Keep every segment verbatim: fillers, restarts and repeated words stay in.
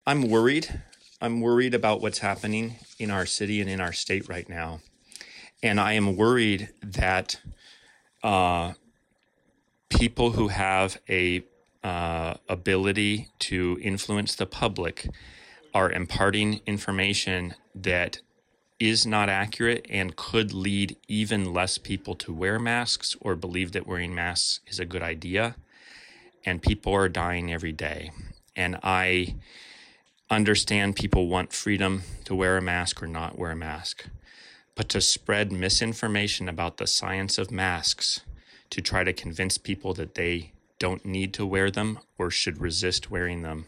I'm worried. I'm worried about what's happening in our city and in our state right now. And I am worried that uh, people who have a uh, ability to influence the public are imparting information that is not accurate and could lead even less people to wear masks or believe that wearing masks is a good idea. And people are dying every day. And I understand people want freedom to wear a mask or not wear a mask. But to spread misinformation about the science of masks to try to convince people that they don't need to wear them or should resist wearing them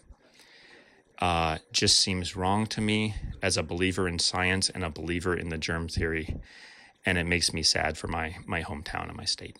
uh, just seems wrong to me as a believer in science and a believer in the germ theory. And it makes me sad for my, my hometown and my state.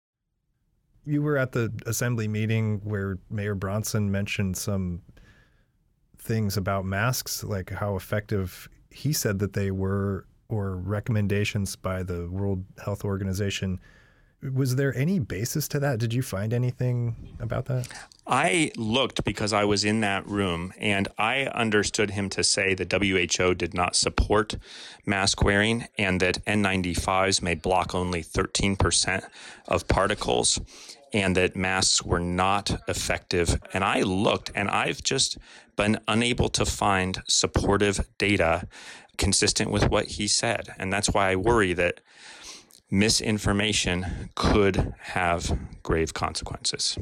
You were at the assembly meeting where Mayor Bronson mentioned some things about masks, like how effective he said that they were, or recommendations by the World Health Organization. Was there any basis to that? Did you find anything about that? I looked because I was in that room, and I understood him to say the W H O did not support mask wearing and that N ninety-fives may block only thirteen percent of particles and that masks were not effective. And I looked, and I've just been unable to find supportive data consistent with what he said. And that's why I worry that misinformation could have grave consequences.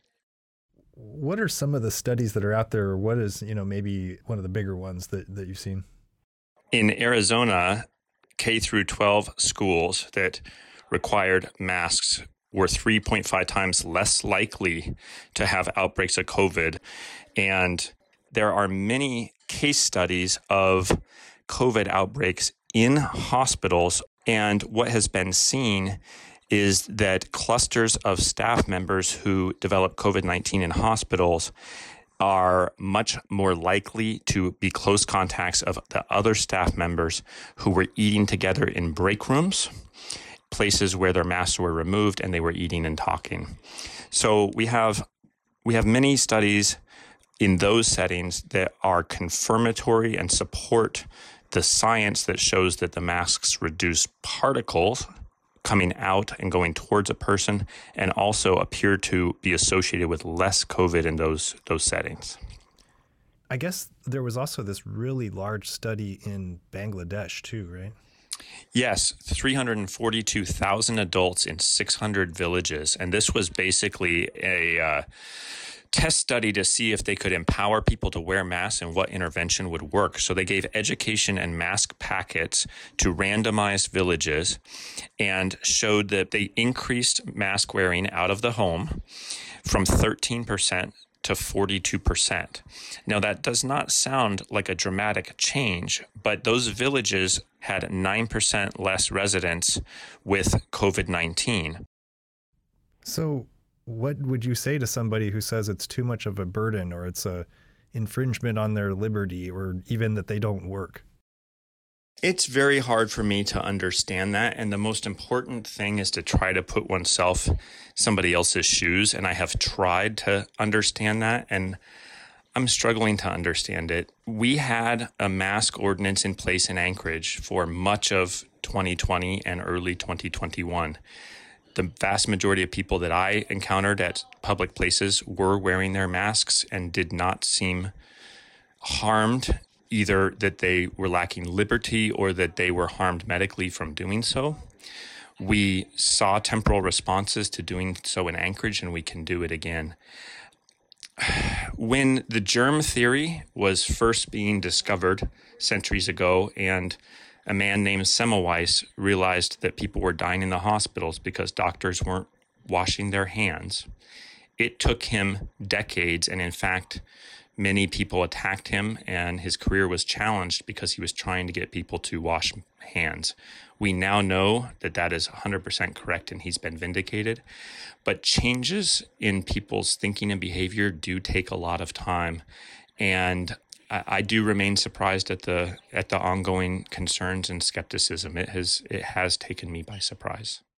What are some of the studies that are out there, or what is, you know, maybe one of the bigger ones that, that you've seen? In Arizona, K through twelve schools that required masks were three point five times less likely to have outbreaks of COVID. And there are many case studies of COVID outbreaks in hospitals. And what has been seen is that clusters of staff members who develop COVID nineteen in hospitals are much more likely to be close contacts of the other staff members who were eating together in break rooms, places where their masks were removed and they were eating and talking. So we have we have many studies in those settings that are confirmatory and support the science that shows that the masks reduce particles coming out and going towards a person, and also appear to be associated with less COVID in those those settings. I guess there was also this really large study in Bangladesh too, right? Yes, three hundred forty-two thousand adults in six hundred villages. And this was basically a uh, test study to see if they could empower people to wear masks and what intervention would work. So they gave education and mask packets to randomized villages and showed that they increased mask wearing out of the home from thirteen percent to forty-two percent. Now, that does not sound like a dramatic change, but those villages had nine percent less residents with COVID nineteen. So what would you say to somebody who says it's too much of a burden, or it's a infringement on their liberty, or even that they don't work? It's very hard for me to understand that. And the most important thing is to try to put oneself somebody else's shoes. And I have tried to understand that, and I'm struggling to understand it. We had a mask ordinance in place in Anchorage for much of twenty twenty and early twenty twenty-one. The vast majority of people that I encountered at public places were wearing their masks and did not seem harmed, either that they were lacking liberty or that they were harmed medically from doing so. We saw temporal responses to doing so in Anchorage, and we can do it again. When the germ theory was first being discovered centuries ago, and a man named Semmelweis realized that people were dying in the hospitals because doctors weren't washing their hands, it took him decades, and in fact, many people attacked him, and his career was challenged because he was trying to get people to wash hands. We now know that that is one hundred percent correct, and he's been vindicated. But changes in people's thinking and behavior do take a lot of time. And I, I do remain surprised at the at the ongoing concerns and skepticism. It has it has taken me by surprise.